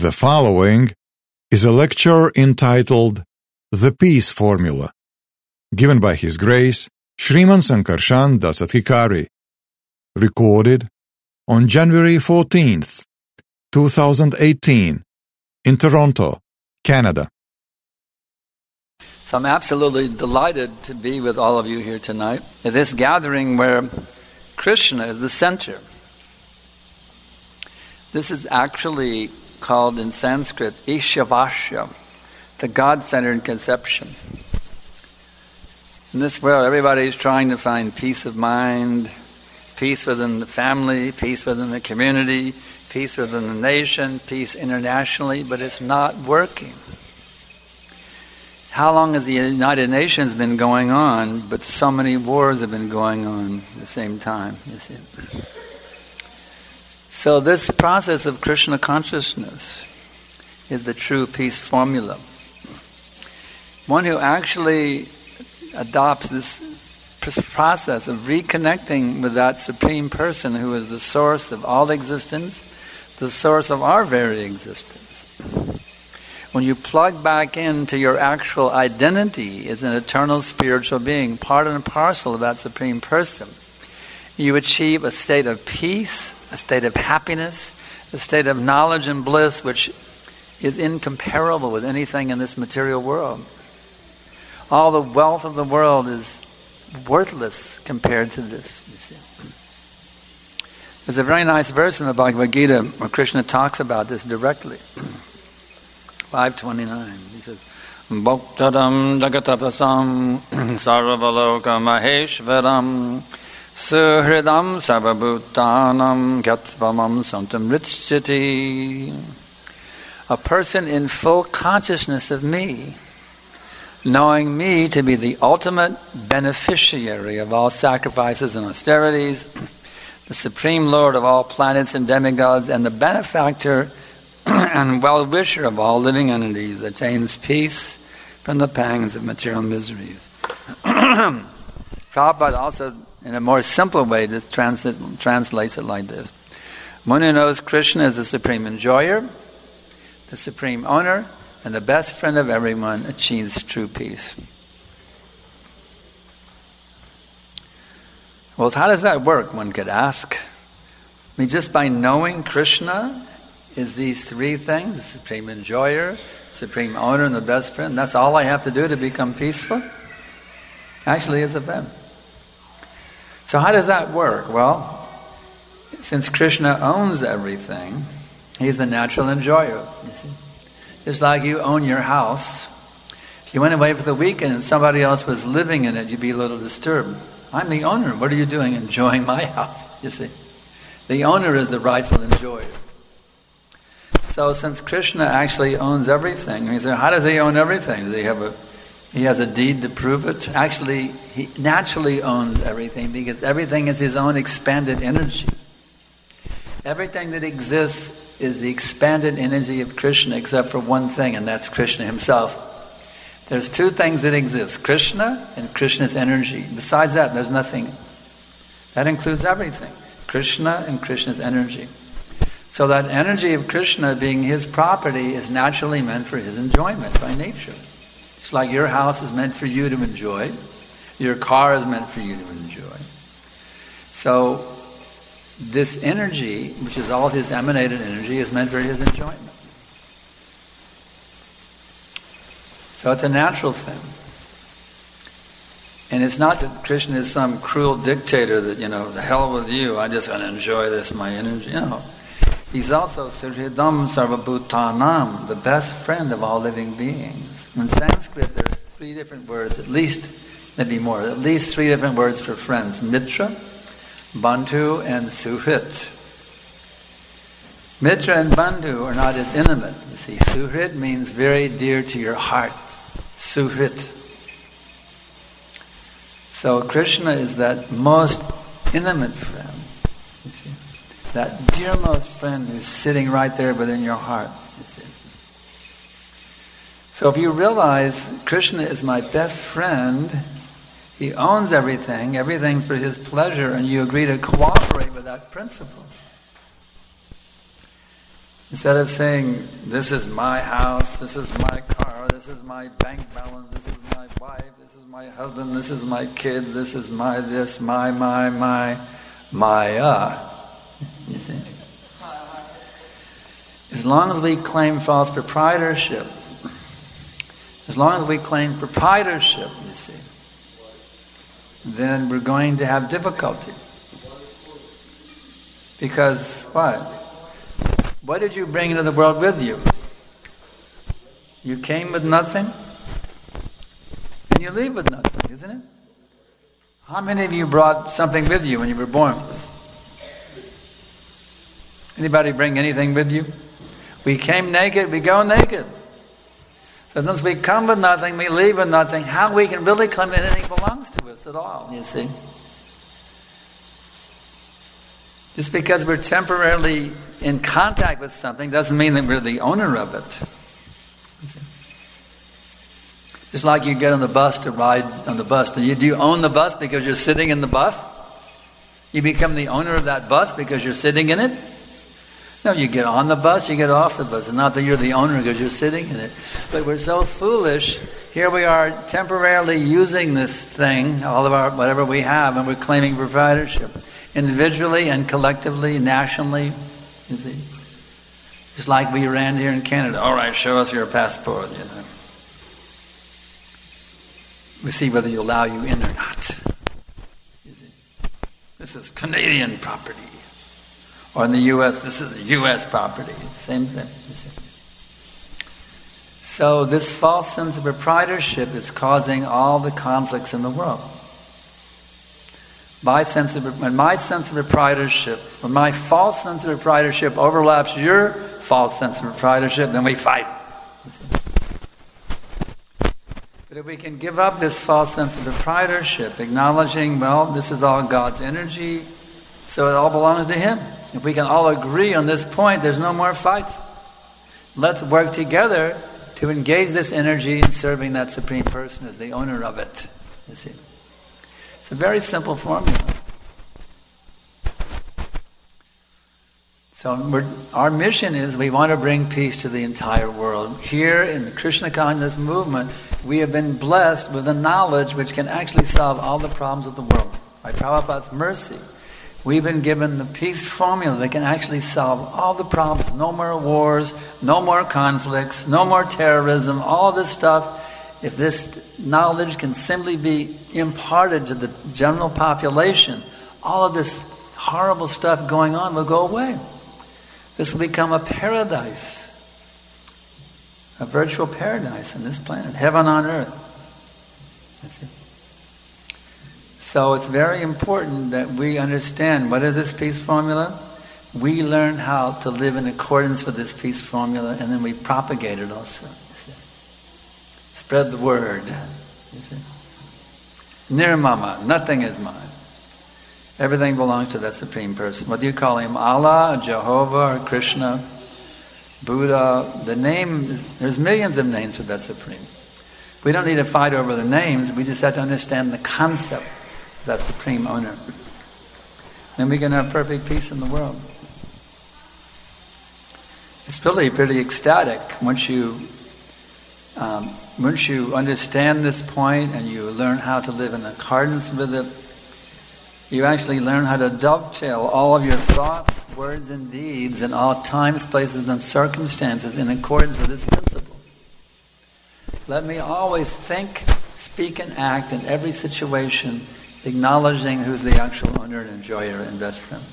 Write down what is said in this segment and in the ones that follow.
The following is a lecture entitled The Peace Formula, given by His Grace Sriman Sankarshan Dasadhikari, recorded on January 14th, 2018, in Toronto, Canada. So I'm absolutely delighted to be with all of you here tonight at this gathering where Krishna is the center. This is actually called in Sanskrit Ishavasya, the God-centered conception. In this world, everybody's trying to find peace of mind, peace within the family, peace within the community, peace within the nation, peace internationally, but it's not working. How long has the United Nations been going on, but so many wars have been going on at the same time, you see? So this process of Krishna consciousness is the true peace formula. One who actually adopts this process of reconnecting with that Supreme Person who is the source of all existence, the source of our very existence. When you plug back into your actual identity as an eternal spiritual being, part and parcel of that Supreme Person, you achieve a state of peace, a state of happiness, a state of knowledge and bliss which is incomparable with anything in this material world. All the wealth of the world is worthless compared to this, you see. There's a very nice verse in the Bhagavad Gita where Krishna talks about this directly. 5:29. He says, Bhoktadam jagatapasam sarvaloka maheshvaram suhridam sarvabhutanam gatvamam santam richati. A person in full consciousness of me, knowing me to be the ultimate beneficiary of all sacrifices and austerities, the Supreme Lord of all planets and demigods, and the benefactor and well-wisher of all living entities, attains peace from the pangs of material miseries. Prabhupada also, in a more simple way, just translates it like this. One who knows Krishna as the supreme enjoyer, the supreme owner, and the best friend of everyone achieves true peace. Well, how does that work, one could ask? I mean, just by knowing Krishna is these three things, the supreme enjoyer, supreme owner, and the best friend, that's all I have to do to become peaceful? Actually, it's a bit. So how does that work? Well, since Krishna owns everything, he's the natural enjoyer, you see. Just like you own your house. If you went away for the weekend and somebody else was living in it, you'd be a little disturbed. I'm the owner. What are you doing enjoying my house? You see. The owner is the rightful enjoyer. So since Krishna actually owns everything, he said, how does he own everything? Does he has a deed to prove it? Actually, he naturally owns everything because everything is his own expanded energy. Everything that exists is the expanded energy of Krishna except for one thing, and that's Krishna himself. There's two things that exist, Krishna and Krishna's energy. Besides that, there's nothing. That includes everything, Krishna and Krishna's energy. So that energy of Krishna being his property is naturally meant for his enjoyment by nature. It's like your house is meant for you to enjoy. Your car is meant for you to enjoy. So this energy, which is all his emanated energy, is meant for his enjoyment. So it's a natural thing. And it's not that Krishna is some cruel dictator that, the hell with you, I just want to enjoy this, my energy. No. He's also Suhridam Sarvabhutanam, the best friend of all living beings. In Sanskrit, there's three different words, at least, maybe more, at least three different words for friends. Mitra, Bandhu, and Suhrit. Mitra and Bandhu are not as intimate. You see, Suhrit means very dear to your heart. Suhrit. So Krishna is that most intimate friend. You see, that dearmost friend who's sitting right there within your heart. You see. So if you realize Krishna is my best friend, he owns everything, everything's for his pleasure, and you agree to cooperate with that principle, Instead of saying, this is my house, this is my car, this is my bank balance, this is my wife, this is my husband, this is my kids, this is my this, my, you see. As long as we claim false proprietorship, you see, then we're going to have difficulty. Because what? What did you bring into the world with you? You came with nothing, and you leave with nothing, isn't it? How many of you brought something with you when you were born? Anybody bring anything with you? We came naked, we go naked. So since we come with nothing, we leave with nothing, how we can really claim that anything belongs to us at all, you see? Just because we're temporarily in contact with something doesn't mean that we're the owner of it. Just like you get on the bus to ride on the bus. Do you own the bus because you're sitting in the bus? You become the owner of that bus because you're sitting in it? No, you get on the bus, you get off the bus. It's not that you're the owner because you're sitting in it. But we're so foolish. Here we are temporarily using this thing, all of our whatever we have, and we're claiming proprietorship. Individually and collectively, nationally, you see. Just like we ran here in Canada. All right, show us your passport, you know. We see whether you allow you in or not. You see. This is Canadian property. Or in the U.S., this is U.S. property. Same thing, you see. So this false sense of proprietorship is causing all the conflicts in the world. When my false sense of proprietorship overlaps your false sense of proprietorship, then we fight. But if we can give up this false sense of proprietorship, acknowledging, well, this is all God's energy, so it all belongs to Him. If we can all agree on this point, there's no more fights. Let's work together to engage this energy in serving that Supreme Person as the owner of it. You see, it's a very simple formula. So our mission is we want to bring peace to the entire world. Here in the Krishna Consciousness movement, we have been blessed with a knowledge which can actually solve all the problems of the world. By Prabhupada's mercy, we've been given the peace formula that can actually solve all the problems. No more wars, no more conflicts, no more terrorism, all this stuff. If this knowledge can simply be imparted to the general population, all of this horrible stuff going on will go away. This will become a paradise, a virtual paradise on this planet, heaven on earth. That's it. So it's very important that we understand what is this peace formula. We learn how to live in accordance with this peace formula, and then we propagate it also. You see. Spread the word. You see. Nirmama, nothing is mine. Everything belongs to that Supreme Person. What do you call Him? Allah, or Jehovah, or Krishna, Buddha. The name, there's millions of names for that Supreme. We don't need to fight over the names. We just have to understand the concept of that Supreme Owner. Then we can have perfect peace in the world. It's really pretty ecstatic once you understand this point and you learn how to live in accordance with it. You actually learn how to dovetail all of your thoughts, words, and deeds in all times, places, and circumstances in accordance with this principle. Let me always think, speak, and act in every situation, acknowledging who's the actual owner and enjoyer and best friend.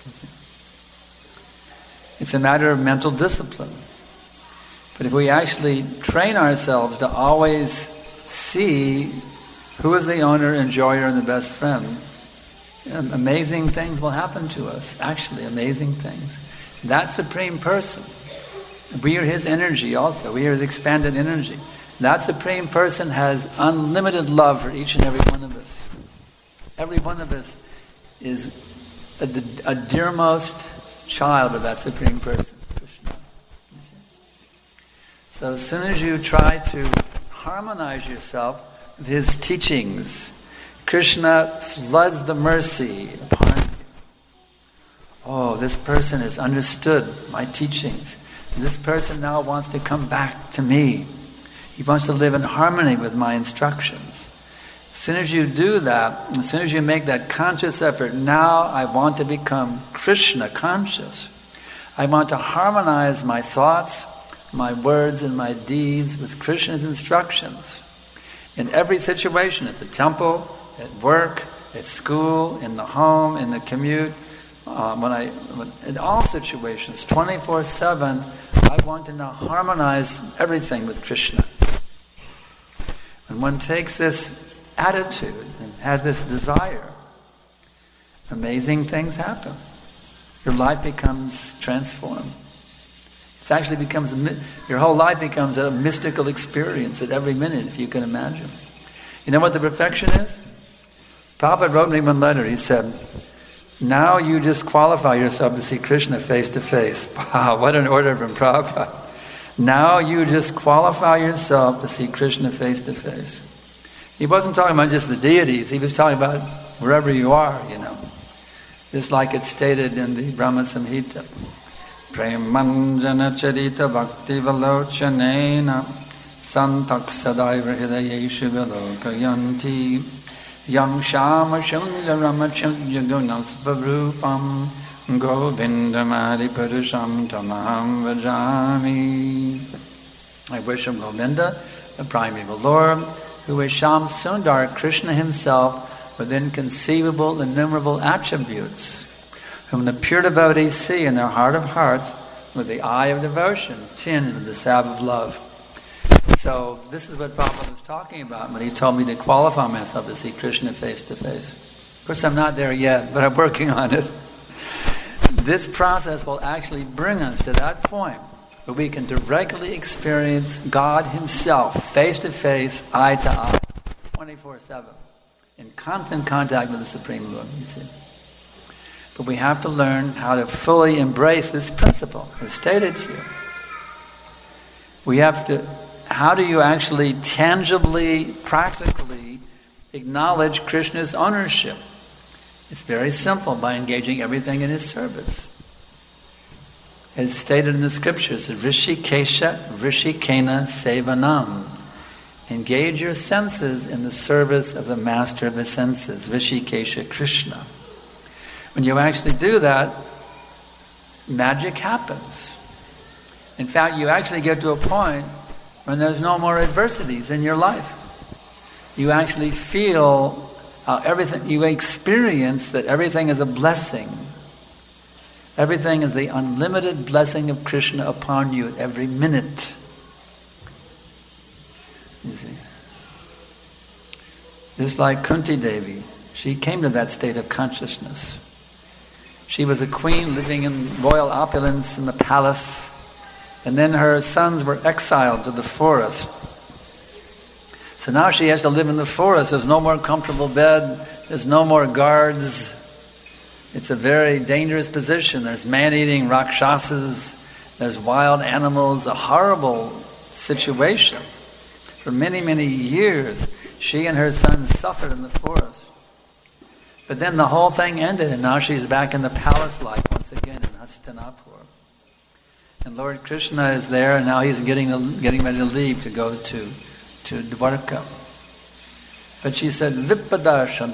It's a matter of mental discipline. But if we actually train ourselves to always see who is the owner, enjoyer, and the best friend, amazing things will happen to us. Actually, amazing things. That Supreme Person, we are His energy also. We are His expanded energy. That Supreme Person has unlimited love for each and every one of us. Every one of us is a dearmost child of that Supreme Person, Krishna. So as soon as you try to harmonize yourself with His teachings, Krishna floods the mercy upon you. Oh, this person has understood my teachings. This person now wants to come back to me. He wants to live in harmony with my instructions. As soon as you do that, as soon as you make that conscious effort, now I want to become Krishna conscious. I want to harmonize my thoughts, my words, and my deeds with Krishna's instructions. In every situation, at the temple, at work, at school, in the home, in the commute, in all situations, 24/7, I want to now harmonize everything with Krishna. When one takes this attitude and has this desire, amazing things happen. Your life becomes transformed. Your whole life becomes a mystical experience at every minute, if you can imagine. You know what the perfection is? Prabhupada wrote me one letter. He said, now you just qualify yourself to see Krishna face to face. Wow, what an order from Prabhupada. Now you just qualify yourself to see Krishna face to face. He wasn't talking about just the deities. He was talking about wherever you are, Just like it's stated in the Brahma Samhita. Premanjana charita bhakti valochanena santak sadaiva hridayeshu vilokayanti yam shama shunja ramachandya gunasvarupam govindamadi purusham tamaham vajami. I worship Govinda, the primeval Lord, who is Sham Sundar, Krishna himself, with inconceivable, innumerable attributes, whom the pure devotees see in their heart of hearts with the eye of devotion, tinged with the salve of love. So this is what Prabhupada was talking about when he told me to qualify myself to see Krishna face to face. Of course, I'm not there yet, but I'm working on it. This process will actually bring us to that point where we can directly experience God himself, face to face, eye to eye, 24/7, in constant contact with the Supreme Lord, you see. But we have to learn how to fully embrace this principle, as stated here. How do you actually tangibly, practically acknowledge Krishna's ownership? It's very simple, by engaging everything in his service. As stated in the scriptures, Rishikesha Rishikena Sevanam. Engage your senses in the service of the master of the senses, Rishikesha Krishna. When you actually do that, magic happens. In fact, you actually get to a point when there's no more adversities in your life. You actually feel everything, you experience that everything is a blessing. Everything is the unlimited blessing of Krishna upon you at every minute. You see. Just like Kunti Devi, she came to that state of consciousness. She was a queen living in royal opulence in the palace, and then her sons were exiled to the forest. So now she has to live in the forest. There's no more comfortable bed. There's no more guards. It's a very dangerous position. There's man-eating rakshasas. There's wild animals. A horrible situation. For many, many years, she and her sons suffered in the forest. But then the whole thing ended, and now she's back in the palace life once again in Hastinapur. And Lord Krishna is there, and now he's getting ready to leave to go to Dwarka. But she said, Vipadarsham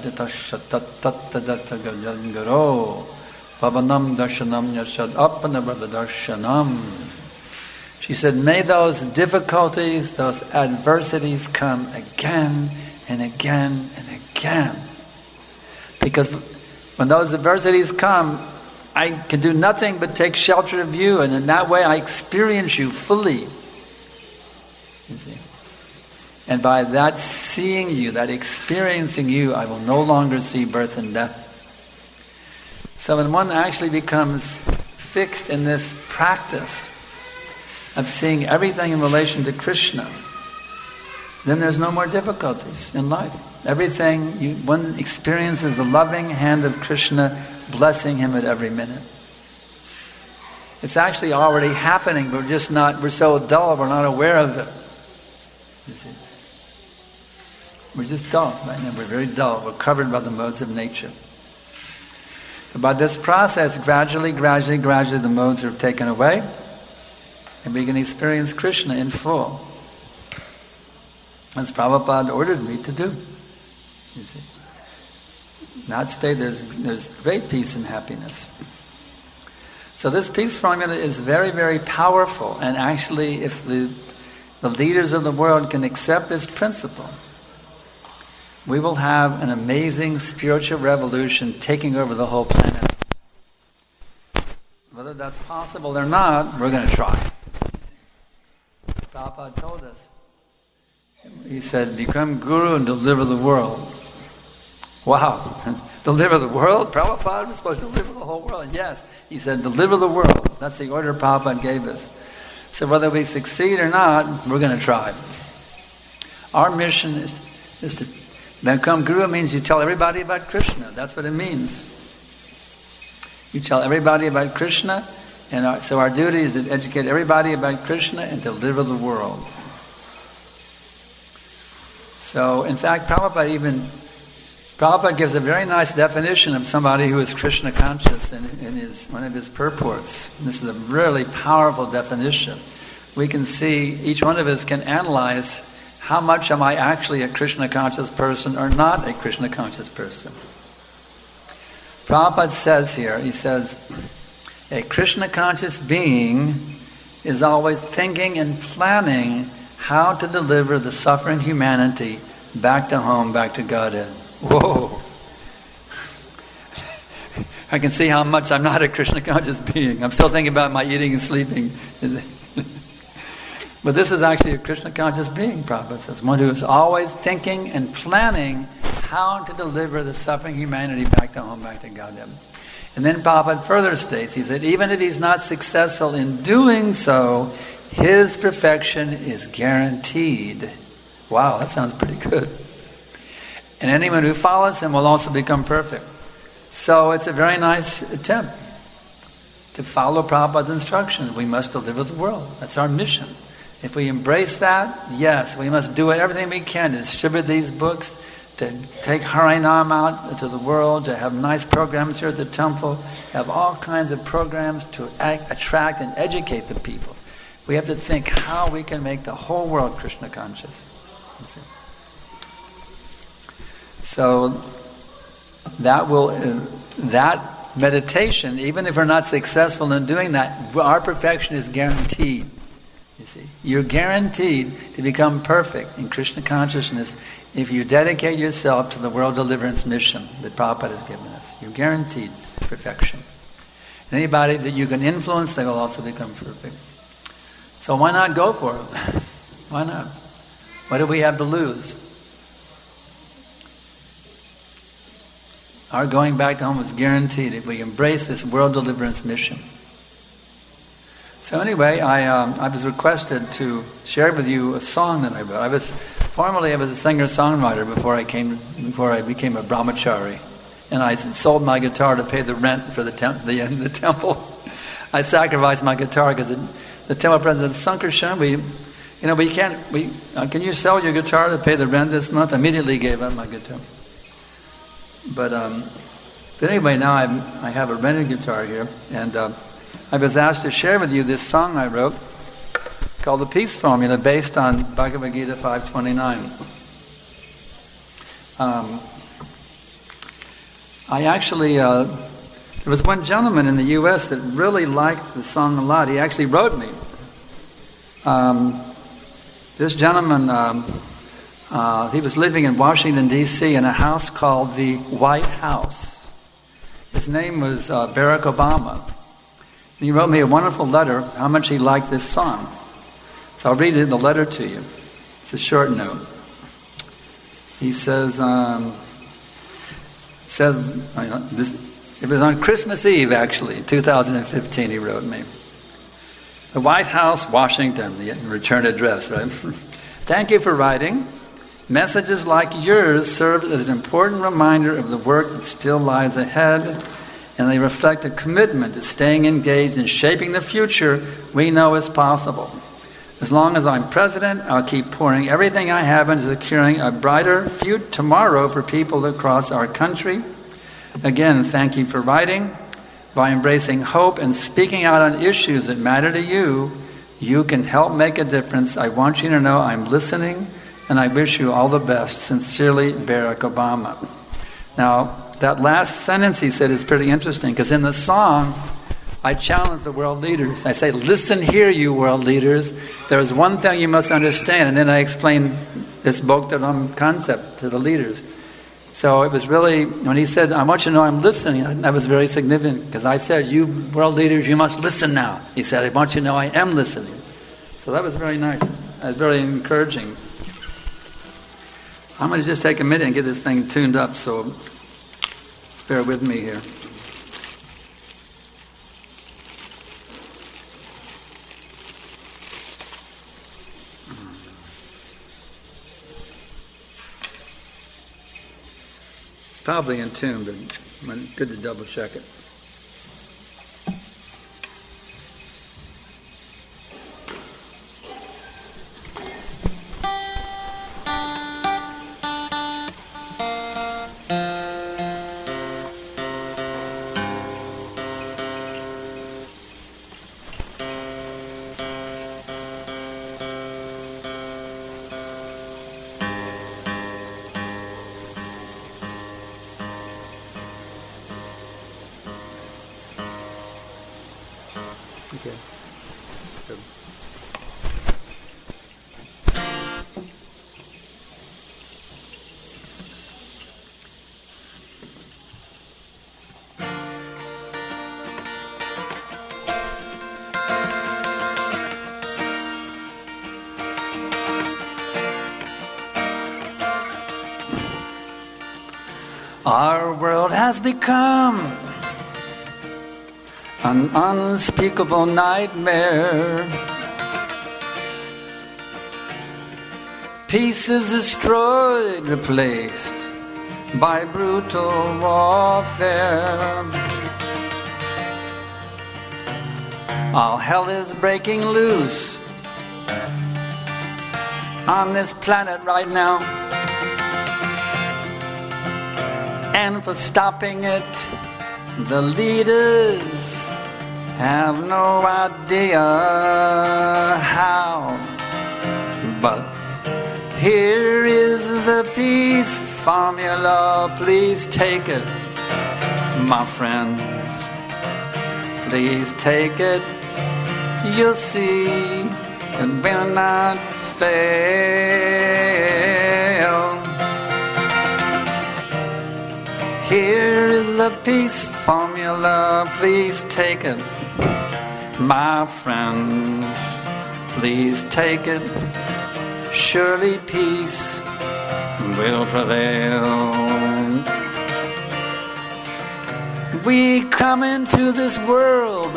tatatatatatagaro Bhavanam darshanam yashad apanabradarshanam. She said, may those difficulties, those adversities come again and again and again. Because when those adversities come, I can do nothing but take shelter of you, and in that way I experience you fully. You see? And by that seeing you, that experiencing you, I will no longer see birth and death. So when one actually becomes fixed in this practice of seeing everything in relation to Krishna, then there's no more difficulties in life. Everything, one experiences the loving hand of Krishna blessing him at every minute. It's actually already happening, but we're so dull, we're not aware of it. You see? We're just dull right now. We're very dull. We're covered by the modes of nature. But by this process, gradually, the modes are taken away. and we can experience Krishna in full, as Prabhupada ordered me to do. You see, in that state there's great peace and happiness. So this peace formula is very, very powerful, and actually if the leaders of the world can accept this principle, we will have an amazing spiritual revolution taking over the whole planet. Whether that's possible or not, we're going to try. Prabhupada told us, he said, become guru and deliver the world. Wow, deliver the world? Prabhupada was supposed to deliver the whole world. Yes, he said, deliver the world. That's the order Prabhupada gave us. So whether we succeed or not, we're going to try. Our mission is to become guru. Means you tell everybody about Krishna. That's what it means. You tell everybody about Krishna, and so our duty is to educate everybody about Krishna and to deliver the world. So, in fact, Prabhupada gives a very nice definition of somebody who is Krishna conscious in one of his purports. This is a really powerful definition. We can see, each one of us can analyze how much am I actually a Krishna conscious person or not a Krishna conscious person. Prabhupada says here, he says, a Krishna conscious being is always thinking and planning how to deliver the suffering humanity back to home, back to Godhead. Whoa! I can see how much I'm not a Krishna conscious being. I'm still thinking about my eating and sleeping. But this is actually a Krishna conscious being, Prabhupada says. One who is always thinking and planning how to deliver the suffering humanity back to home, back to Godhead. And then Prabhupada further states, he said, even if he's not successful in doing so, his perfection is guaranteed. Wow, that sounds pretty good. And anyone who follows him will also become perfect. So it's a very nice attempt to follow Prabhupada's instructions. We must deliver the world. That's our mission. If we embrace that, yes, we must do everything we can to distribute these books, to take Harinam out to the world, to have nice programs here at the temple, have all kinds of programs to attract and educate the people. We have to think how we can make the whole world Krishna conscious. So that meditation, even if we're not successful in doing that, our perfection is guaranteed. You see, you're guaranteed to become perfect in Krishna consciousness if you dedicate yourself to the world deliverance mission that Prabhupada has given us. You're guaranteed perfection. And anybody that you can influence, they will also become perfect. So why not go for it? Why not? What do we have to lose? Our going back to home is guaranteed if we embrace this world deliverance mission. So anyway, I was requested to share with you a song that I wrote. Formerly I was a singer-songwriter before I became a brahmachari, and I sold my guitar to pay the rent for the temple. I sacrificed my guitar because the temple president, Sankarshan, can you sell your guitar to pay the rent this month? I immediately gave up my guitar. But anyway, now I have a rented guitar here, and I was asked to share with you this song I wrote called The Peace Formula, based on Bhagavad Gita 5:29. There was one gentleman in the U.S. that really liked the song a lot. He actually wrote me. This gentleman, he was living in Washington, D.C. in a house called the White House. His name was Barack Obama. He wrote me a wonderful letter how much he liked this song. So I'll read the letter to you. It's a short note. He says, it was on Christmas Eve, actually, 2015, he wrote me. The White House, Washington, the return address, right? Thank you for writing. Messages like yours serve as an important reminder of the work that still lies ahead, and they reflect a commitment to staying engaged in shaping the future we know is possible. As long as I'm president, I'll keep pouring everything I have into securing a brighter tomorrow for people across our country. Again, thank you for writing. By embracing hope and speaking out on issues that matter to you, You can help make a difference. I want you to know I'm listening, and I wish you all the best. Sincerely, Barack Obama. Now, that last sentence he said is pretty interesting, because in the song, I challenge the world leaders. I say, listen here, you world leaders. There's one thing you must understand. And then I explain this Bhaktivedanta concept to the leaders. So it was really, when he said, I want you to know I'm listening, that was very significant. Because I said, you world leaders, you must listen now. He said, I want you to know I am listening. So that was very nice. That was very encouraging. I'm going to just take a minute and get this thing tuned up, so bear with me here. It's probably in tune, but it's good to double check it. Okay. Good. Our world has become an unspeakable nightmare. Peace is destroyed, replaced by brutal warfare. All hell is breaking loose on this planet right now. And for stopping it, the leaders have no idea how. But here is the peace formula. Please take it, my friends. Please take it. You'll see it will not fail. Here is the peace formula. Please take it, my friends. Please take it. Surely peace will prevail. We come into this world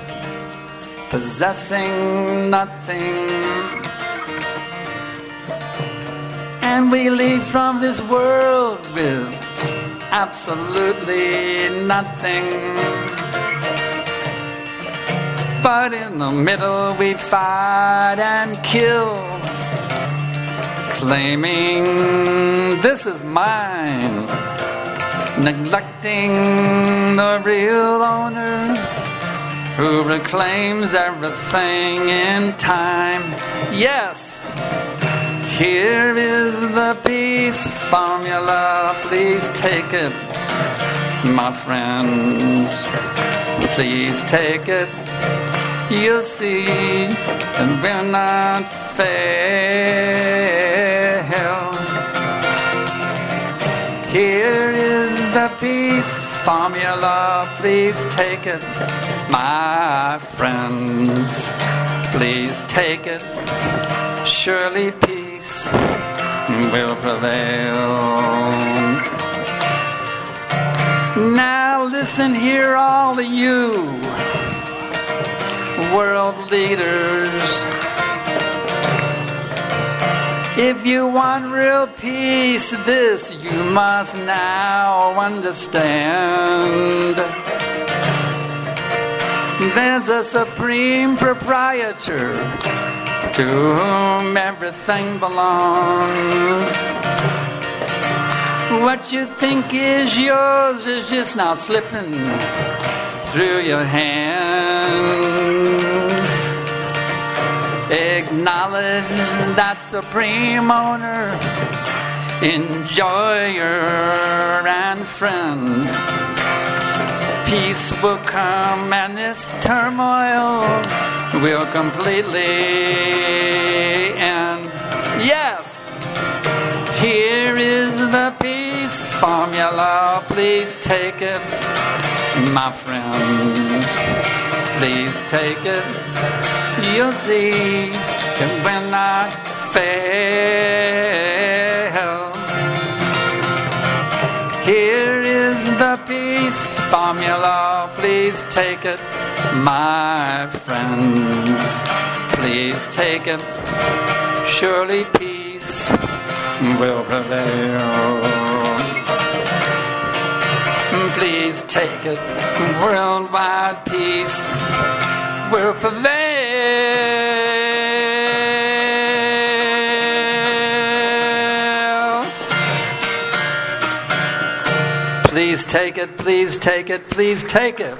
possessing nothing, and we leave from this world with absolutely nothing. But in the middle we fight and kill, claiming this is mine, neglecting the real owner who reclaims everything in time. Yes, here is the peace formula. Please take it, my friends. Please take it. You'll see it will not fail. Here is the peace formula. Please take it, my friends. Please take it. Surely peace will prevail. Now listen here, all of you world leaders. If you want real peace, this you must now understand. There's a supreme proprietor to whom everything belongs. What you think is yours is just now slipping through your hands. knowledge that supreme owner, enjoyer and friend. Peace will come and this turmoil will completely end. Yes, here is the peace formula. Please take it, my friends. Please take it. You'll see it will not fail. Here is the peace formula. Please take it, my friends. Please take it. Surely peace will prevail. Please take it. Worldwide peace will prevail. Please take it, please take it, please take it.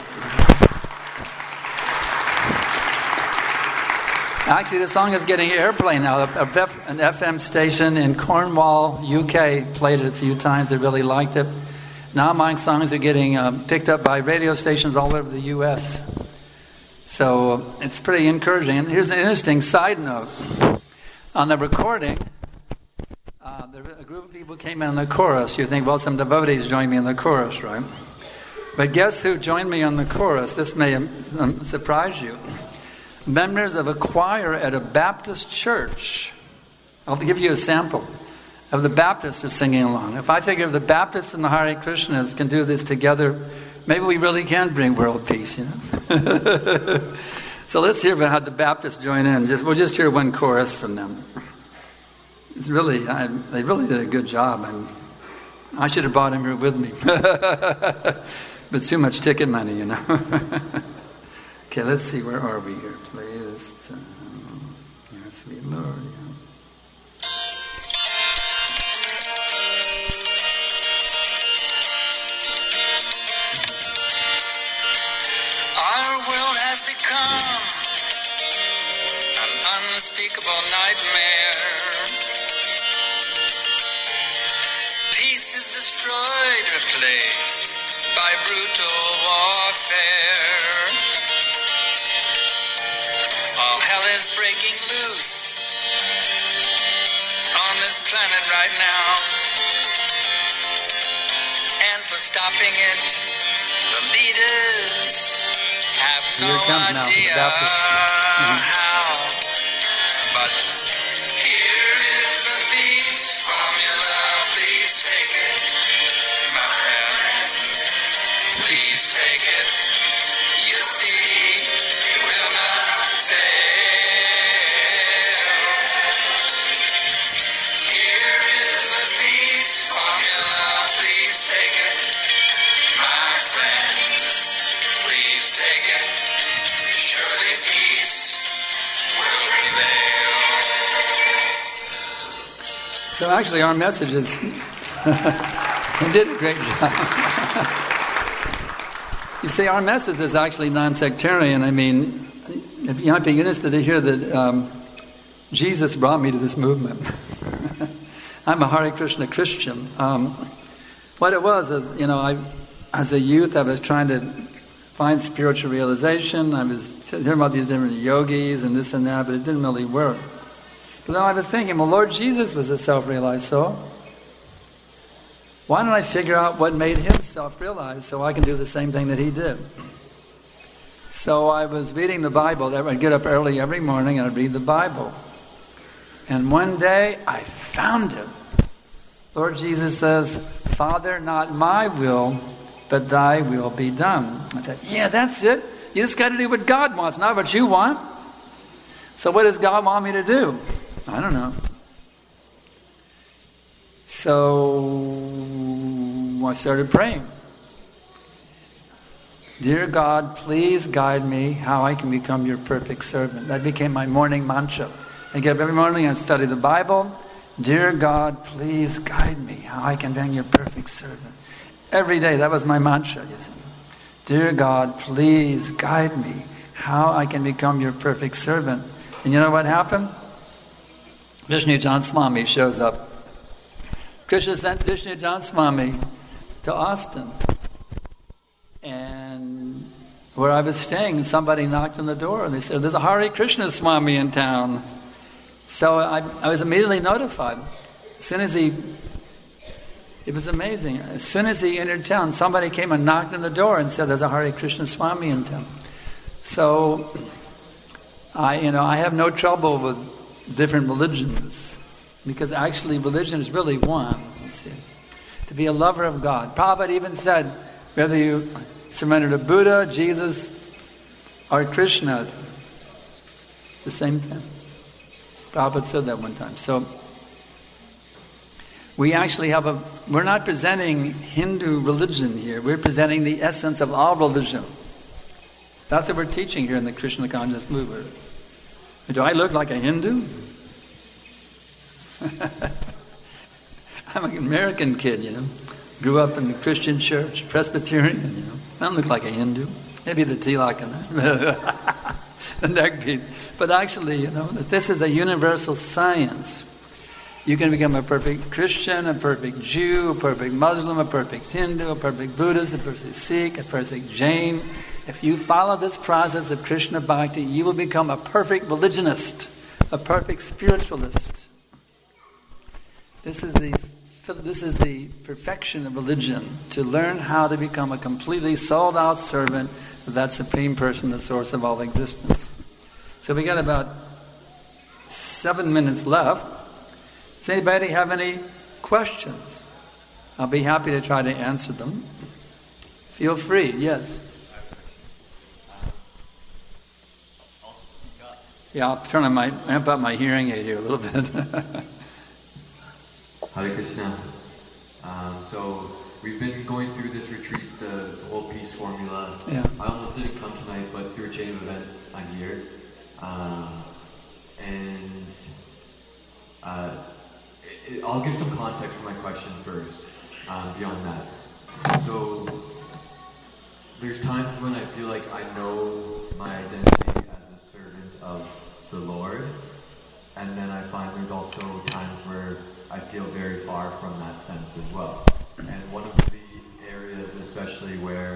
Actually, the song is getting airplay now. An FM station in Cornwall, UK, played it a few times. They really liked it. Now my songs are getting picked up by radio stations all over the U.S. So it's pretty encouraging. And here's an interesting side note. On the recording, a group of people came in the chorus. You think, well, some devotees joined me in the chorus, right? But guess who joined me on the chorus? This may surprise you. Members of a choir at a Baptist church. I'll give you a sample of the Baptists are singing along. If I figure the Baptists and the Hare Krishnas can do this together, maybe we really can bring world peace, you know? So let's hear about how the Baptists join in. We'll just hear one chorus from them. It's really, they really did a good job. I should have brought him here with me. But too much ticket money, you know. Okay, let's see, where are we here? Please, here, sweet Lord. Yeah. Our world has become an unspeakable nightmare. Peace is destroyed, replaced by brutal warfare. All hell is breaking loose on this planet right now. And for stopping it, the leaders have no idea how. But here is the peace formula. Please take it, my friends. Please take it. You see, it will not fail. Here is the peace formula. Please take it, my friends. Please take it. Surely peace will prevail. So actually our message is, we did a great job. You see, our message is actually non-sectarian. I mean, you might be interested to hear that Jesus brought me to this movement. I'm a Hare Krishna Christian. What it was is, you know, as a youth, I was trying to find spiritual realization. I was hearing about these different yogis and this and that, but it didn't really work. But then I was thinking, well, Lord Jesus was a self-realized soul. Why don't I figure out what made him self-realized so I can do the same thing that he did? So I was reading the Bible. I'd get up early every morning and I'd read the Bible. And one day I found it. Lord Jesus says, Father, not my will, but thy will be done. I thought, yeah, that's it. You just got to do what God wants, not what you want. So what does God want me to do? I don't know. So I started praying. Dear God, please guide me how I can become your perfect servant. That became my morning mantra. I get up every morning and study the Bible. Dear God, please guide me how I can be your perfect servant. Every day, that was my mantra, you see. Dear God, please guide me how I can become your perfect servant. And you know what happened? Vishnu Jan Swami shows up. Krishna sent Vishnu Jan Swami to Austin. And where I was staying, somebody knocked on the door and they said, there's a Hare Krishna Swami in town. So I was immediately notified. As soon as it was amazing. As soon as he entered town, somebody came and knocked on the door and said, there's a Hare Krishna Swami in town. So I have no trouble with different religions, because actually religion is really one. You see, to be a lover of God. Prabhupada even said, whether you surrender to Buddha, Jesus, or Krishna, it's the same thing. Prabhupada said that one time. So we actually we're not presenting Hindu religion here. We're presenting the essence of all religion. That's what we're teaching here in the Krishna conscious movement. Do I look like a Hindu? I'm an American kid, Grew up in the Christian church, Presbyterian, I don't look like a Hindu. Maybe the tilak and the neck piece. But actually, that this is a universal science. You can become a perfect Christian, a perfect Jew, a perfect Muslim, a perfect Hindu, a perfect Buddhist, a perfect Sikh, a perfect Jain. If you follow this process of Krishna Bhakti, you will become a perfect religionist, a perfect spiritualist. This is the perfection of religion, to learn how to become a completely sold-out servant of that Supreme Person, the source of all existence. So we got about 7 minutes left. Does anybody have any questions? I'll be happy to try to answer them. Feel free, yes. Yeah, I'll amp up my hearing aid here a little bit. Hare Krishna. So we've been going through this retreat, the whole peace formula. Yeah. I almost didn't come tonight, but through a chain of events, I'm here. I'll give some context for my question first, beyond that. So there's times when I feel like I know my identity as a servant of the Lord, and then I find there's also times where I feel very far from that sense as well. And one of the areas especially where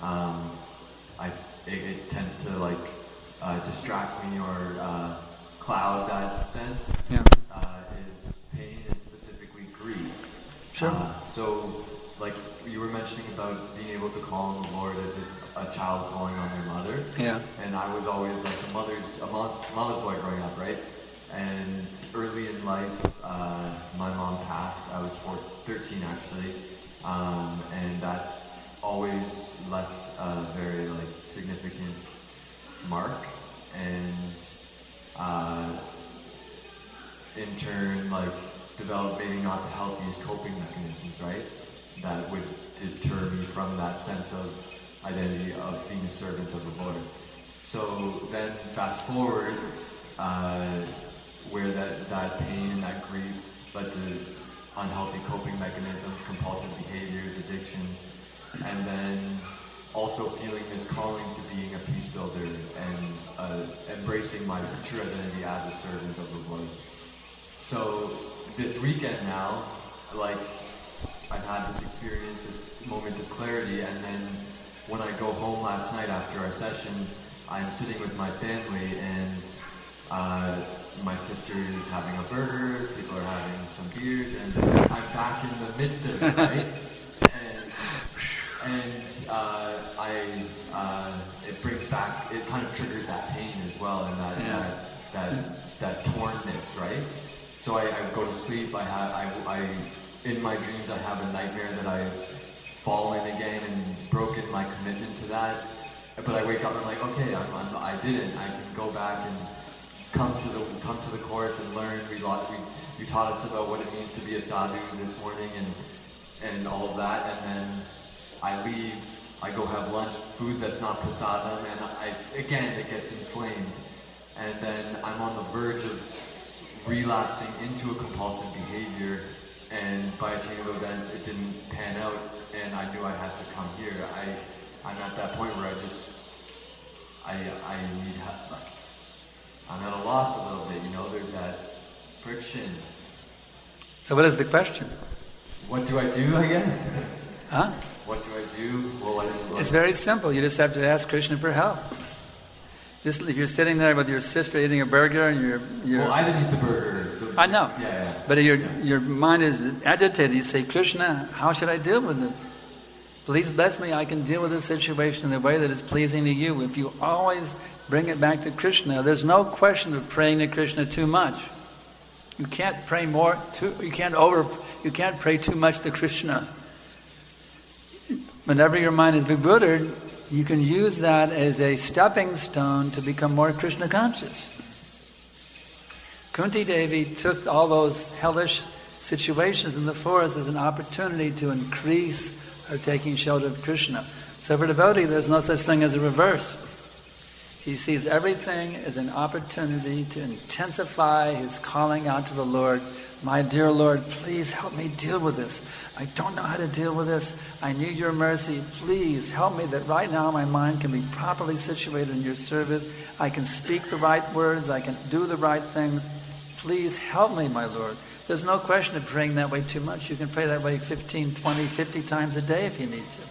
it tends to distract me or cloud that sense is pain and specifically grief. Sure. So you were mentioning about being able to call on the Lord as if a child calling on their mother. Yeah. And I was always like a mama's boy growing up, right? And early in life, my mom passed. I was 13 actually, and that always left a very significant mark, and in turn developed maybe not the healthiest coping mechanisms, right? That would deter me from that sense of identity of being a servant of the Lord. So then fast forward, where that pain and that grief led to unhealthy coping mechanisms, compulsive behaviors, addictions, and then also feeling this calling to being a peace builder and embracing my true identity as a servant of the Lord. So this weekend now, I've had this experience, this moment of clarity, and then when I go home last night after our session, I'm sitting with my family, and my sister is having a burger, people are having some beers, and I'm back in the midst of it, right? It brings back, it kind of triggers that pain as well, and that tornness, right? So I go to sleep, in my dreams I have a nightmare that I've fallen again and broken my commitment to that. But I wake up and I'm like, okay, I didn't. I can go back and come to the course and learn. You taught us about what it means to be a sadhu this morning and all of that. And then I leave. I go have lunch, food that's not prasadam, and again it gets inflamed. And then I'm on the verge of relapsing into a compulsive behavior. And by a chain of events, it didn't pan out, and I knew I had to come here. I'm at that point where I need help. I'm at a loss a little bit, there's that friction. So what is the question? What do I do, I guess? Huh? What do I do? Well, It's very simple. You just have to ask Krishna for help. Just if you're sitting there with your sister eating a burger and you're Well, I didn't eat the burger. I know. Yeah. But your mind is agitated. You say, Krishna, how should I deal with this? Please bless me. I can deal with this situation in a way that is pleasing to you. If you always bring it back to Krishna, there's no question of praying to Krishna too much. You can't pray more. You can't pray too much to Krishna. Whenever your mind is bewildered, you can use that as a stepping stone to become more Krishna conscious. Kunti Devi took all those hellish situations in the forest as an opportunity to increase her taking shelter of Krishna. So for a devotee, there's no such thing as a reverse. He sees everything as an opportunity to intensify his calling out to the Lord. My dear Lord, please help me deal with this. I don't know how to deal with this. I need your mercy. Please help me that right now my mind can be properly situated in your service. I can speak the right words. I can do the right things. Please help me, my Lord. There's no question of praying that way too much. You can pray that way 15, 20, 50 times a day if you need to.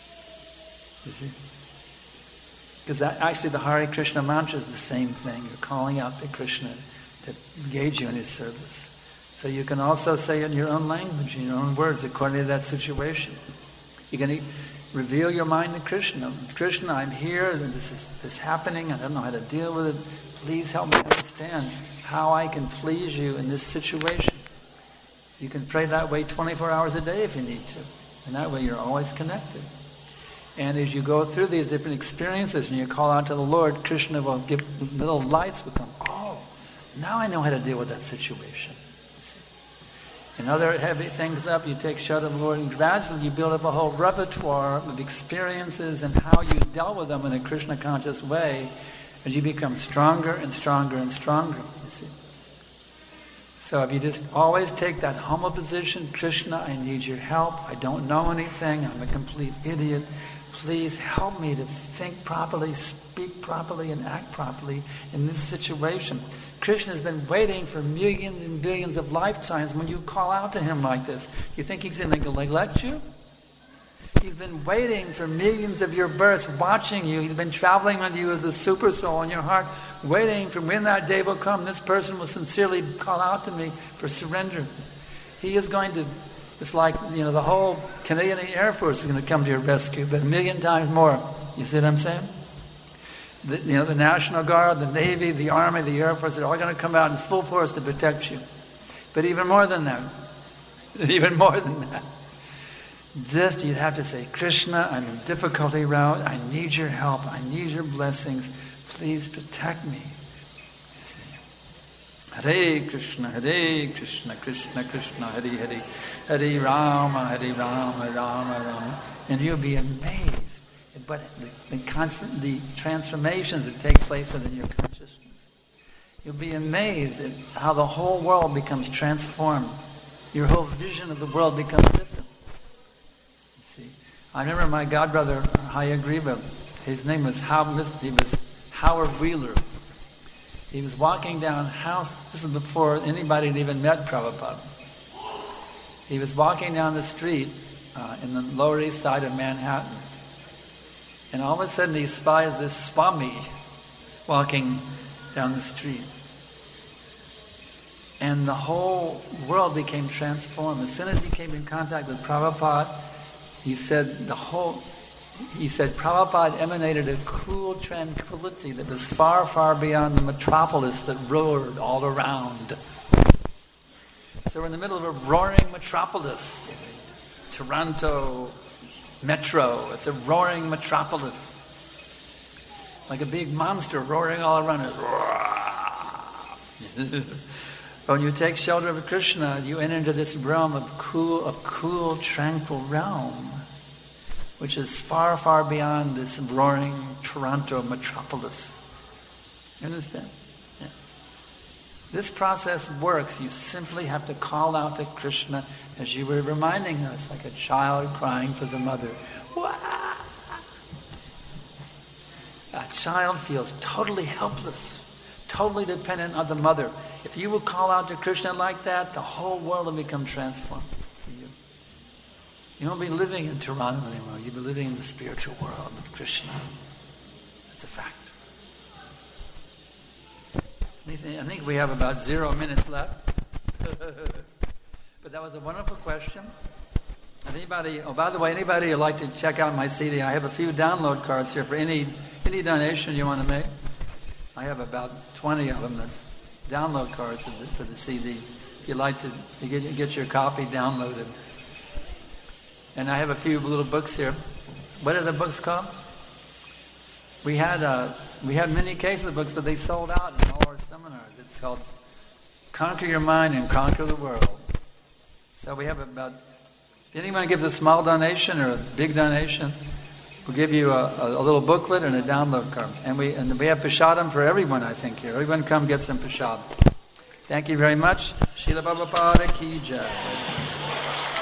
You see? Because actually the Hare Krishna mantra is the same thing. You're calling out to Krishna to engage you in his service. So you can also say it in your own language, in your own words, according to that situation. You can reveal your mind to Krishna. Krishna, I'm here, this is happening, I don't know how to deal with it. Please help me understand how I can please you in this situation. You can pray that way 24 hours a day if you need to. And that way you're always connected. And as you go through these different experiences and you call out to the Lord, Krishna will give little lights will come. Oh, now I know how to deal with that situation. And other heavy things up, you take shelter of the Lord, and gradually you build up a whole repertoire of experiences and how you dealt with them in a Krishna conscious way, as you become stronger and stronger and stronger. You see. So if you just always take that humble position, Krishna, I need your help. I don't know anything. I'm a complete idiot. Please help me to think properly, speak properly, and act properly in this situation. Krishna has been waiting for millions and billions of lifetimes when you call out to him like this. You think he's going to neglect you? He's been waiting for millions of your births, watching you. He's been traveling with you as a super soul in your heart, waiting for when that day will come. This person will sincerely call out to me for surrender. He is going to, it's like, the whole Canadian Air Force is going to come to your rescue, but a million times more. You see what I'm saying? The National Guard, the Navy, the Army, the Air Force, they're all going to come out in full force to protect you. But even more than that, just you'd have to say, Krishna, I'm in difficulty route. I need your help. I need your blessings. Please protect me. You see. Hare Krishna, Krishna Krishna, Hare Hare, Hare Rama, Rama Rama. And you'll be amazed. But the transformations that take place within your consciousness. You'll be amazed at how the whole world becomes transformed. Your whole vision of the world becomes different. You see, I remember my godbrother, Hayagriva, his name was Howard Wheeler. He was walking down house, this is before anybody had even met Prabhupada. He was walking down the street in the Lower East Side of Manhattan. And all of a sudden he spies this Swami walking down the street. And the whole world became transformed. As soon as he came in contact with Prabhupada, he said Prabhupada emanated a cool tranquility that was far, far beyond the metropolis that roared all around. So we're in the middle of a roaring metropolis. Toronto Metro, it's a roaring metropolis. Like a big monster roaring all around it. When you take shelter of Krishna, you enter into this realm of cool, tranquil realm, which is far, far beyond this roaring Toronto metropolis. You understand? Yeah. This process works. You simply have to call out to Krishna, as you were reminding us, like a child crying for the mother. Wah! A child feels totally helpless, totally dependent on the mother. if you will call out to Krishna like that, the whole world will become transformed for you. You won't be living in Toronto anymore. You'll be living in the spiritual world with Krishna. That's a fact. I think we have about 0 minutes left. But that was a wonderful question. And anybody, oh, by the way, anybody who'd like to check out my CD, I have a few download cards here for any donation you want to make. I have about 20 of them. That's download cards for the CD. If you'd like to get your copy downloaded. And I have a few little books here. What are the books called? We had many cases of books, but they sold out in all our seminars. It's called Conquer Your Mind and Conquer the World. So we have about, if anyone gives a small donation or a big donation, we'll give you a little booklet and a download card. And we have prasadam for everyone, I think, here. Everyone come get some prasadam. Thank you very much. Srila Prabhupada Ki Jai.